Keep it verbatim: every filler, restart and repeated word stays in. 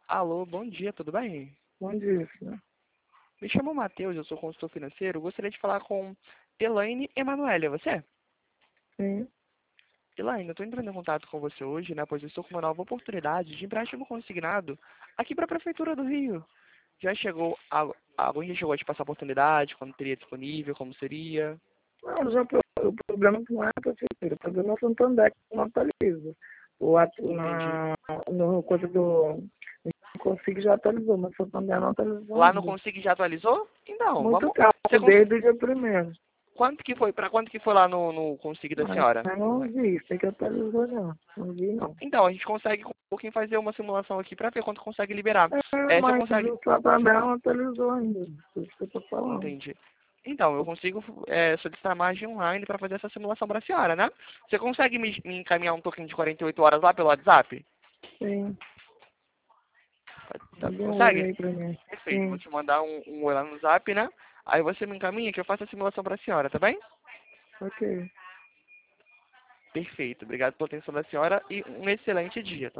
Alô, bom dia, tudo bem? Bom dia, senhor. Me chamo Matheus, eu sou consultor financeiro. Gostaria de falar com Elaine Emanuele, é você? Sim. Elaine, eu estou entrando em contato com você hoje, né, pois eu estou com uma nova oportunidade de empréstimo consignado aqui para a Prefeitura do Rio. Já chegou, a- alguém já chegou a te passar a oportunidade, quando teria disponível, como seria? Não, já, pro- o problema não é a prefeitura, o problema é o Santander que não atualiza. O atu, Entendi. na, no coisa do. Não consigo já atualizou, mas o Santander não atualizou Lá no ainda. Consig já atualizou? Então, Muito vamos... Você calmo, cons... desde o dia primeiro. Quanto que foi, para quanto que foi lá no, no Consig da Mas senhora? eu não vi, sei que atualizou não. Não vi não. Então, a gente consegue com um pouquinho fazer uma simulação aqui para ver quanto consegue liberar. É, É, você mas consegue... o Santander não atualizou ainda. Por isso que eu tô falando. Entendi. Então, eu consigo é, solicitar a margem online para fazer essa simulação para a senhora, né? Você consegue me, me encaminhar um token de quarenta e oito horas lá pelo WhatsApp? Sim. Tá, Dê um oi consegue? aí pra mim. Perfeito. Vou Sim. te mandar um, um oi lá no Zap, né? Aí você me encaminha que eu faço a simulação para a senhora, tá bem? Ok. Perfeito. Obrigado pela atenção da senhora e um excelente dia, tá?